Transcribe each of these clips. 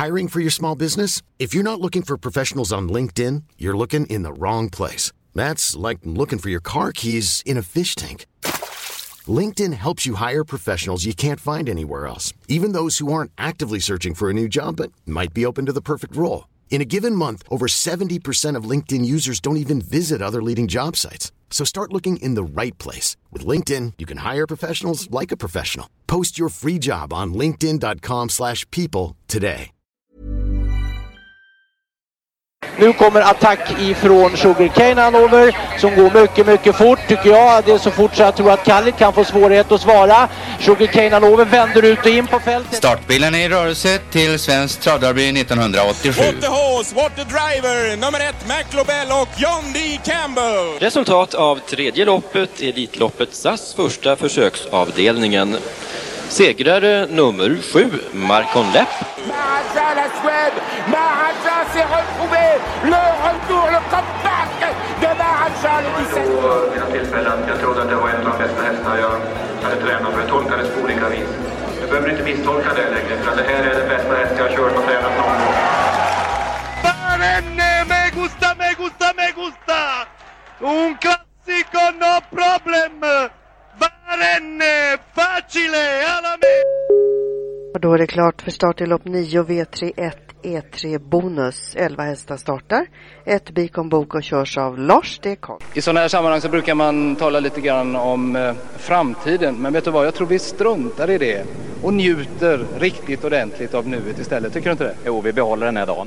Hiring for your small business? If you're not looking for professionals on LinkedIn, you're looking in the wrong place. That's like looking for your car keys in a fish tank. LinkedIn helps you hire professionals you can't find anywhere else, even those who aren't actively searching for a new job but might be open to the perfect role. In a given month, over 70% of LinkedIn users don't even visit other leading job sites. So start looking in the right place. With LinkedIn, you can hire professionals like a professional. Post your free job on linkedin.com/people today. Nu kommer attack ifrån Sugarcane Hanover som går mycket, mycket fort tycker jag. Det är så fort så jag tror att Kallit kan få svårighet att svara. Sugarcane Hanover vänder ut och in på fältet. Startbilen är i rörelse till Svensk Travderby 1987. What the horse, what the driver, nummer 1 McLobell och John D. Campbell. Resultat av tredje loppet, Elitloppet SAS första försöksavdelningen. Segrare nummer 7, Marcon Lepp. Maharaja, la Suède, Maharaja s'est retrouvé, le retour, le comeback de Maharaja, le 17. Vid något tillfälle att jag trodde att det var en av de bästa hästarna jag hade tränat, för jag tolkades på olika vis. Jag behöver inte misstolka det längre, för det här är den bästa häst jag har kört och tränat någon gång. Barenne, me gusta, me gusta, me gusta! Un classico, no problem! Barenne, facile, alla me! Och då är det klart för start i lopp 9 V31 E3 bonus. 11 hästar startar. Ett Bikon Bok och körs av Lars Dekon. I sådana här sammanhang så brukar man tala lite grann om framtiden. Men vet du vad, jag tror vi struntar i det. Och njuter riktigt ordentligt av nuet istället. Tycker du inte det? Jo, vi behåller den här dagen.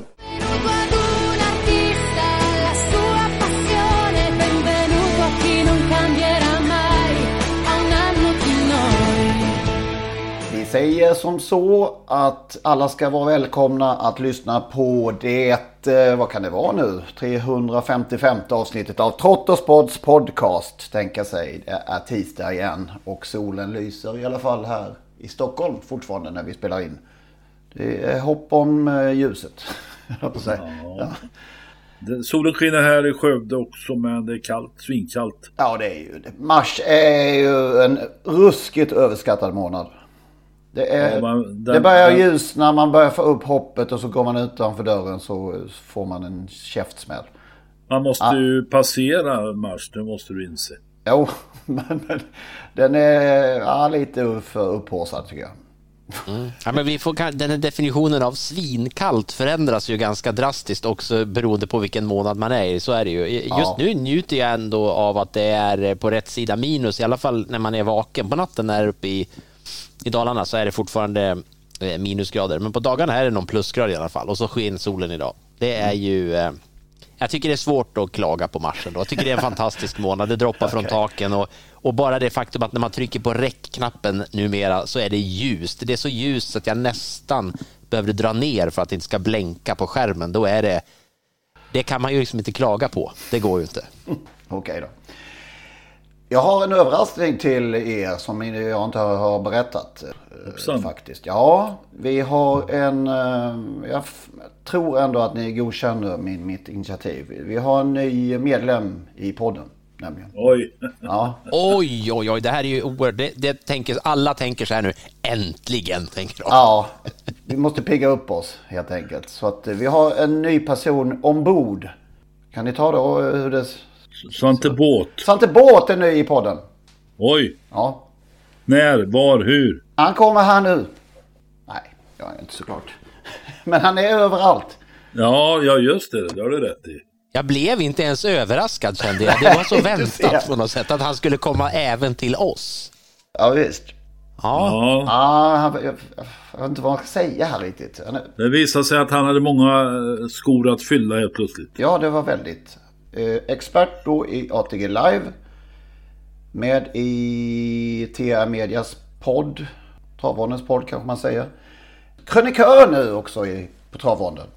Vi säger som så att alla ska vara välkomna att lyssna på det, vad kan det vara nu? 355 avsnittet av Trottosports podcast, tänka sig. Det är tisdag igen och solen lyser i alla fall här i Stockholm fortfarande när vi spelar in. Det är hopp om ljuset, jag på säga. Ja. Solen skiner här i Skövde också, men det är kallt, svinkallt. Ja, det är ju det. Mars är ju en ruskigt överskattad månad. Det börjar ljusna, man börjar få upp hoppet och så går man utanför dörren så får man en käftsmäll. Man måste ju passera Mars, det måste du inse. Jo, men den är lite för upphåsad tycker jag. Ja, men den här definitionen av svinkallt förändras ju ganska drastiskt också beroende på vilken månad man är i. Så är det ju. Just nu njuter jag ändå av att det är på rätt sida minus, i alla fall när man är vaken på natten när uppe i Dalarna så är det fortfarande minusgrader. Men på dagarna är det någon plusgrad i alla fall. Och så sken solen idag. Det är ju... jag tycker det är svårt att klaga på marschen då. Jag tycker det är en fantastisk månad. Det droppar från taken. Och bara det faktum att när man trycker på räckknappen numera så är det ljust. Det är så ljust att jag nästan behöver dra ner för att det inte ska blänka på skärmen. Då är det... Det kan man ju liksom inte klaga på. Det går ju inte. Okej då. Jag har en överraskning till er som jag inte har berättat faktiskt. Ja, vi har en... jag tror ändå att ni godkänner mitt initiativ. Vi har en ny medlem i podden, nämligen. Oj. Ja. Oj. Det här är ju oerhört. Alla tänker så här nu. Äntligen, tänker de. Ja, vi måste pigga upp oss helt enkelt. Så att vi har en ny person ombord. Kan ni ta då hur det... Svante Båt är ny i podden. Oj. Ja. När, var, hur? Han kommer här nu. Nej, jag är inte såklart. Men han är överallt. Ja, just det har du rätt i. Jag blev inte ens överraskad, kände jag. Det var så väntat på något sätt att han skulle komma även till oss. Ja, visst. Ja. Jag vet inte vad man ska säga här riktigt. Det visade sig att han hade många skor att fylla helt plötsligt. Ja, det var väldigt... expert då i ATG Live med i TR Medias podd, Travvåndens podd kanske man säger. Krönikör nu också på Travvånden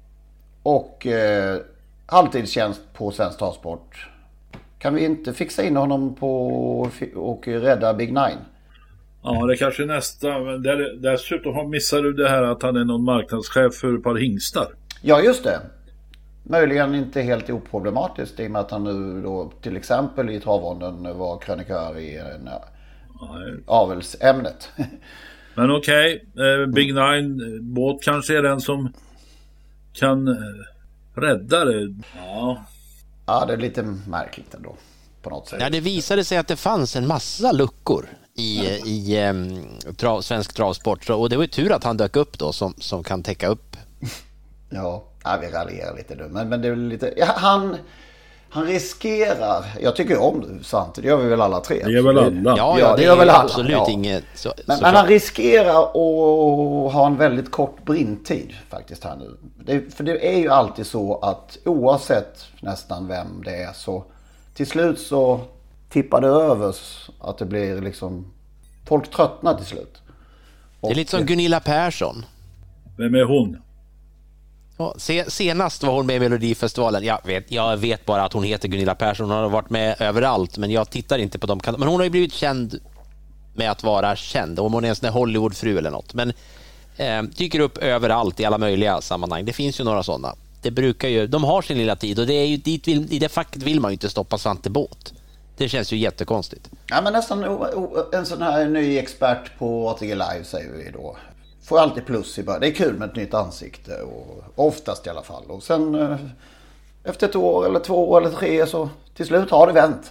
och halvtidstjänst på Svensk Travsport. Kan vi inte fixa in honom på och rädda Big Nine? Ja, det kanske är nästa. Men dessutom missar du det här att han är någon marknadschef för ett par hingstar. Ja, just det. Möjligen inte helt oproblematiskt i och med att han nu då till exempel i Travvånden var krönikör i avelsämnet. Men okej, Big Nine båt kanske är den som kan rädda det. Ja, det är lite märkligt ändå på något sätt. Ja, det visade sig att det fanns en massa luckor i svensk travsport, och det var ju tur att han dök upp då som kan täcka upp. Ja, vi raljerar lite nu, men det är lite han riskerar. Jag tycker om det, sant. Det gör vi väl alla tre. Det gör väl alla. Ja, det gör väl alla. Absolut inget. Men han riskerar att ha en väldigt kort brintid faktiskt här nu. För det är ju alltid så att oavsett nästan vem det är, så till slut så tippar det över att det blir liksom, folk tröttnar till slut. Det är lite som Gunilla Persson. Vem är hon? Ja, senast var hon med i Melodifestivalen. Jag vet bara att hon heter Gunilla Persson. Hon har varit med överallt, men jag tittar inte på dem. Men hon har ju blivit känd med att vara känd. Om hon är en sån där Hollywoodfru eller något. Men dyker upp överallt i alla möjliga sammanhang. Det finns ju några sådana. Det brukar ju, de har sin lilla tid, och det är ju dit i det facket vill man ju inte stoppa Svante Båth. Det känns ju jättekonstigt. Ja, men nästan en sån här ny expert på ATG Live säger vi då. Får alltid plus i början. Det är kul med ett nytt ansikte, och oftast i alla fall. Och sen efter 1 år eller 2 eller 3 så till slut har det vänt.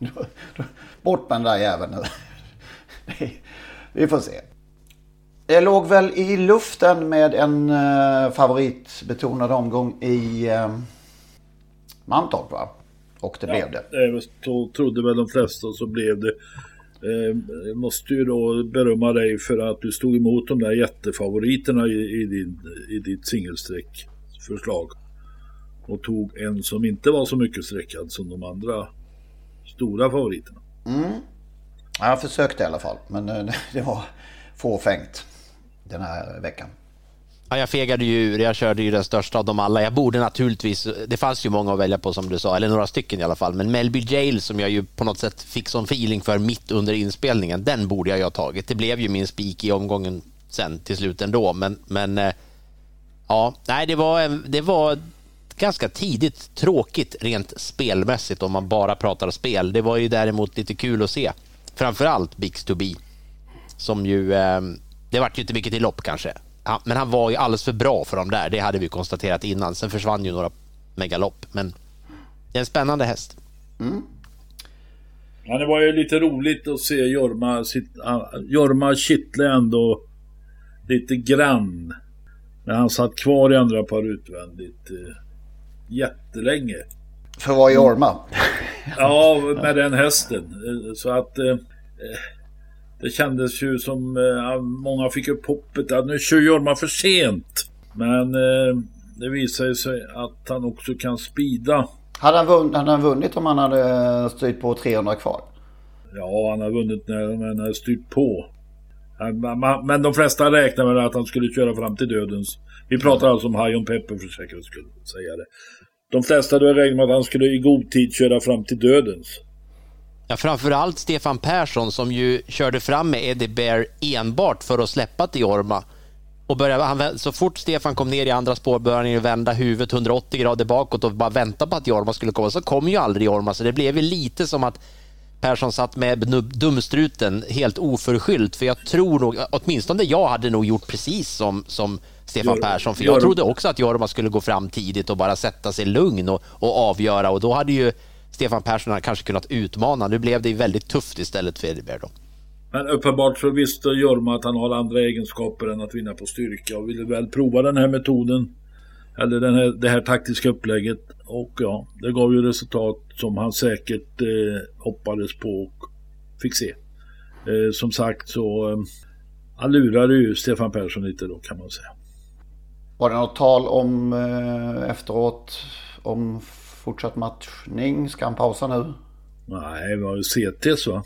Bort med den där jäveln nu. Vi får se. Det låg väl i luften med en favoritbetonad omgång i Mantorp, va? Och det blev det. Det trodde väl de flesta, och så blev det. Jag måste ju då berömma dig för att du stod emot de där jättefavoriterna i ditt singelsträckförslag. Och tog en som inte var så mycket sträckad som de andra stora favoriterna. Jag försökte i alla fall, men det var fåfängt den här veckan. Ja, jag fegade ju ur. Jag körde ju den största av dem alla. Jag borde naturligtvis, det fanns ju många att välja på som du sa, eller några stycken i alla fall, men Melby Jail, som jag ju på något sätt fick sån feeling för mitt under inspelningen, den borde jag ju ha tagit. Det blev ju min spik i omgången sen till slut ändå, men ja, nej, det var ganska tidigt tråkigt rent spelmässigt om man bara pratar spel. Det var ju däremot lite kul att se. Framförallt Bix to Be, som ju det var ju inte mycket till lopp kanske. Men han var ju alldeles för bra för dem där. Det hade vi konstaterat innan. Sen försvann ju några megalopp. Men det är en spännande häst. Ja, det var ju lite roligt att se Jorma kittle ändå lite grann. Men han satt kvar i andra par utvändigt jättelänge. För att vara Jorma? Ja, med den hästen. Så att det kändes ju som många fick upp hoppet att nu kör Jorma för sent. Men det visade sig att han också kan speeda. Hade han vunnit om han hade styrt på 300 kvar? Ja, han har vunnit när han har styrt på. Men de flesta räknar med att han skulle köra fram till dödens. Vi pratar alltså om High on Pepper för säkerhets skull säga det. De flesta då räknar med att han skulle i god tid köra fram till dödens. Ja, framförallt Stefan Persson som ju körde fram med Eddie Bear enbart för att släppa till Jorma. Och så fort Stefan kom ner i andra spår började han ju vända huvudet 180 grader bakåt och bara vänta på att Jorma skulle komma. Så kom ju aldrig Jorma, så det blev ju lite som att Persson satt med dumstruten helt oförskyllt. För jag tror nog, åtminstone jag hade nog gjort precis som Stefan Persson. För jag trodde också att Jorma skulle gå fram tidigt och bara sätta sig lugn och avgöra. Och då hade ju Stefan Persson kanske kunnat utmana. Nu blev det väldigt tufft istället för Eddie Bear då. Men uppenbart så visste Jorma att han har andra egenskaper än att vinna på styrka och ville väl prova den här metoden eller det här taktiska upplägget, och ja, det gav ju resultat som han säkert hoppades på och fick se. Som sagt så han lurade ju Stefan Persson lite då, kan man säga. Var det något tal om efteråt om fortsatt matchning? Ska han pausa nu? Nej, det var ju CTs, va?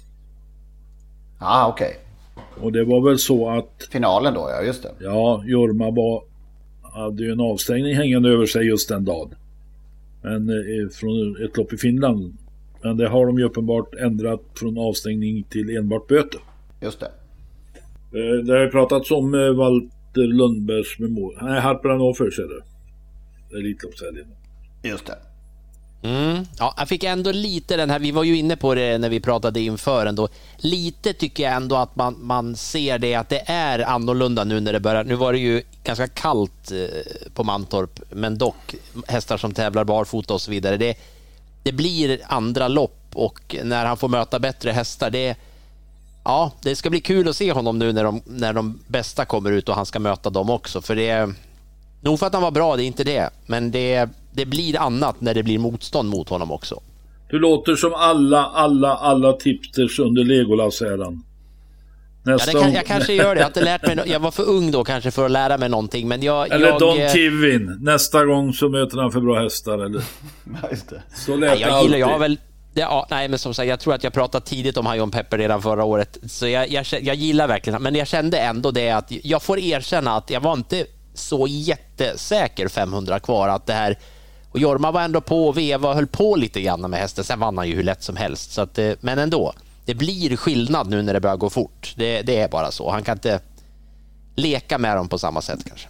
Ah, okej. Och det var väl så att finalen då, ja, just det. Ja, Jorma hade ju en avstängning hängande över sig just den dagen. Men från ett lopp i Finland. Men det har de ju uppenbart ändrat från avstängning till enbart böter. Just det. Det har ju pratats om Walter Lundbergs memor. Nej, Harper han av för sig det. Elitloppshelgen. Just det. Ja, jag fick ändå lite den här, vi var ju inne på det när vi pratade inför ändå, lite tycker jag ändå att man ser det att det är annorlunda nu när det börjar. Nu var det ju ganska kallt på Mantorp, men dock hästar som tävlar barfota och så vidare, det blir andra lopp, och när han får möta bättre hästar, det ska bli kul att se honom nu när de bästa kommer ut och han ska möta dem också, för det är nog för att han var bra, det är inte det, men det blir annat när det blir motstånd mot honom också. Du låter som alla tipsters under Legolas-äran. Jag kanske gör det. Jag har inte lärt mig, jag var för ung då kanske för att lära mig någonting, men Don Kivin. Nästa gång så möter han för bra hästar eller. Just det. Så lät men som sagt, jag tror att jag pratade tidigt om Hajon Pepper redan förra året, så jag gillar verkligen, men jag kände ändå det att jag får erkänna att jag var inte så jättesäker 500 kvar att det här, och Jorma var ändå på och veva och höll på lite grann med hästen, sen vann han ju hur lätt som helst, så att, men ändå det blir skillnad nu när det börjar gå fort, det är bara så, han kan inte leka med dem på samma sätt kanske.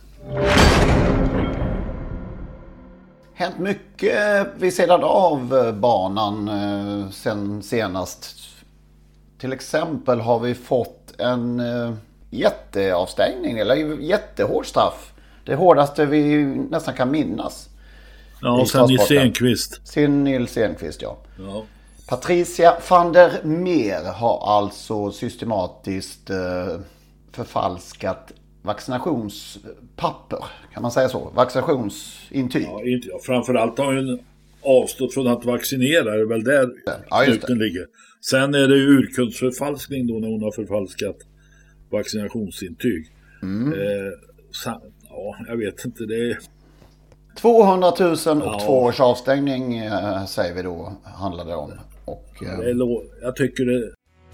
Hänt mycket vid sidan av banan sen senast. Till exempel har vi fått en jätteavstängning eller jättehård straff. Det hårdaste vi nästan kan minnas. Ja, och sen Nils Enqvist. Nils Enqvist, ja. Patricia van der Meer har alltså systematiskt förfalskat vaccinationspapper. Kan man säga så? Vaccinationsintyg. Ja, framförallt har hon avstått från att vaccinera. Det är väl där knuten ligger. Sen är det ju urkundsförfalskning då när hon har förfalskat vaccinationsintyg. Jag vet inte, det är 200 000 och 2 års avstängning säger vi då handlar det om. Och, jag tycker det.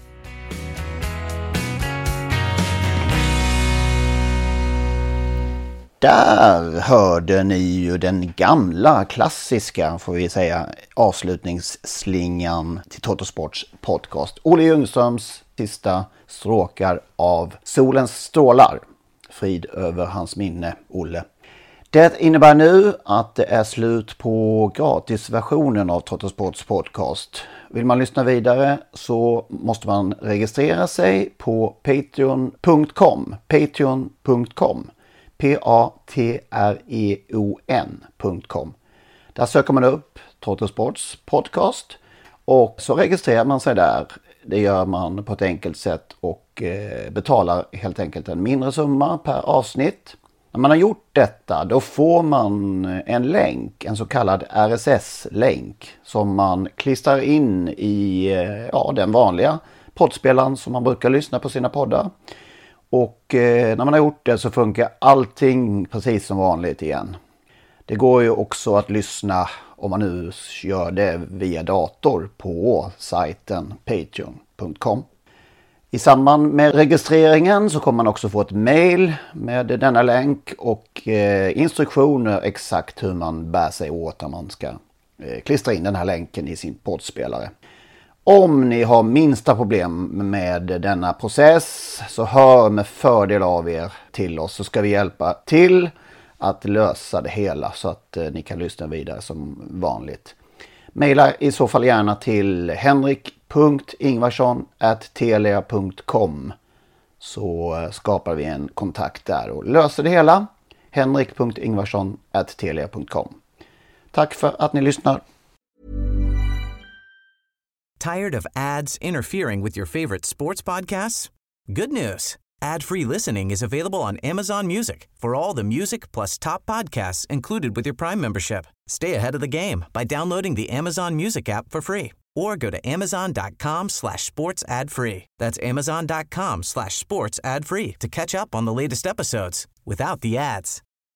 Där hörde ni ju den gamla klassiska, får vi säga, avslutningsslingan till Totosports podcast. Olle Ljungströms sista stråkar av Solens strålar. Frid över hans minne, Olle. Det innebär nu att det är slut på gratisversionen av Totosports podcast. Vill man lyssna vidare så måste man registrera sig på patreon.com. Patreon.com. patreon.com. Där söker man upp Totosports podcast och så registrerar man sig där. Det gör man på ett enkelt sätt och betalar helt enkelt en mindre summa per avsnitt. När man har gjort detta då får man en länk, en så kallad RSS-länk som man klistrar in i den vanliga poddspelaren som man brukar lyssna på sina poddar. Och när man har gjort det så funkar allting precis som vanligt igen. Det går ju också att lyssna om man nu gör det via dator på sajten patreon.com. I samband med registreringen så kommer man också få ett mail med denna länk och instruktioner exakt hur man bär sig åt när man ska klistra in den här länken i sin poddspelare. Om ni har minsta problem med denna process så hör med fördel av er till oss, så ska vi hjälpa till att lösa det hela så att ni kan lyssna vidare som vanligt. Maila i så fall gärna till henrik.ingvarsson@telia.com så skapar vi en kontakt där och löser det hela. henrik.ingvarsson@telia.com. Tack för att ni lyssnar. Tired of ads interfering with your favorite sports podcasts? Good news. Ad-free listening is available on Amazon Music for all the music plus top podcasts included with your Prime membership. Stay ahead of the game by downloading the Amazon Music app for free or go to amazon.com/sports ad free. That's amazon.com/sports ad free to catch up on the latest episodes without the ads.